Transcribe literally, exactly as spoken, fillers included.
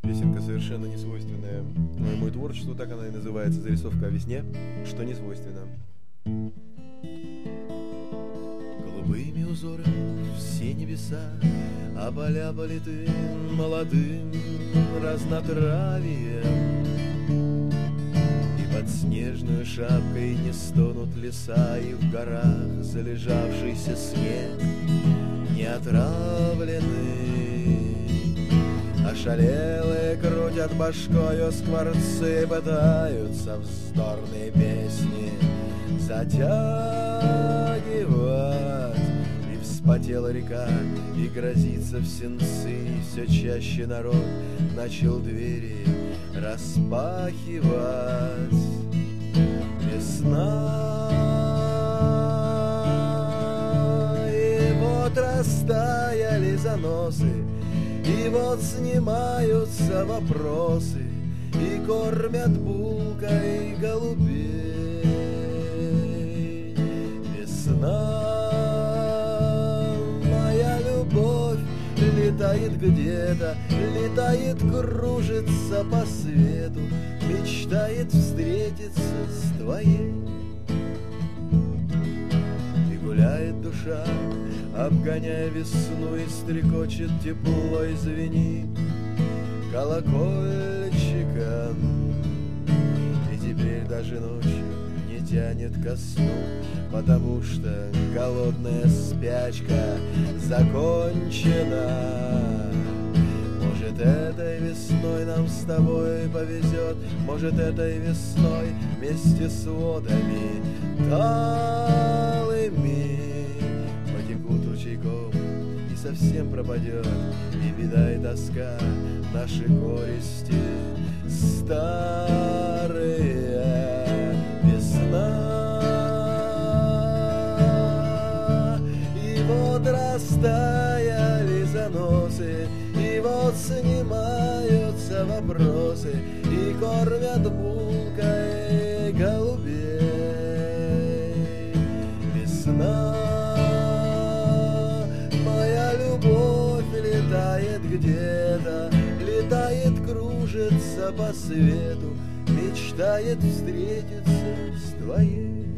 Песенка совершенно не свойственная моему творчеству, так она и называется, зарисовка о весне, что не свойственно. Голубыми узорами все небеса а поля политы молодым разнотравием, и под снежную шапкой не стонут леса, и в горах залежавшийся снег не отравленный. Ошалелые крутят башкою скворцы, пытаются вздорные песни затягивать. И вспотела река, и грозится в сенцы, и все чаще народ начал двери распахивать. Весна, и вот растаяли заносы, и вот снимаются вопросы, и кормят булкой голубей. Весна, моя любовь, летает где-то, летает, кружится по свету, мечтает встретиться с твоей. И гуляет душа, обгоняя весну, и стрекочет тепло, и звенит колокольчиком. И теперь даже ночью не тянет ко сну, потому что голодная спячка закончена. Может, этой весной нам с тобой повезет, может, этой весной вместе с водами талыми потекут ручейком, и совсем пропадет и беда, и тоска, наши горести старые. Весна, и вот растаяли заносы, и вот снимаются вопросы, и кормят булкой голубей. Весна, моя любовь, летает где-то, летает, кружится по свету, мечтает встретиться с твоей.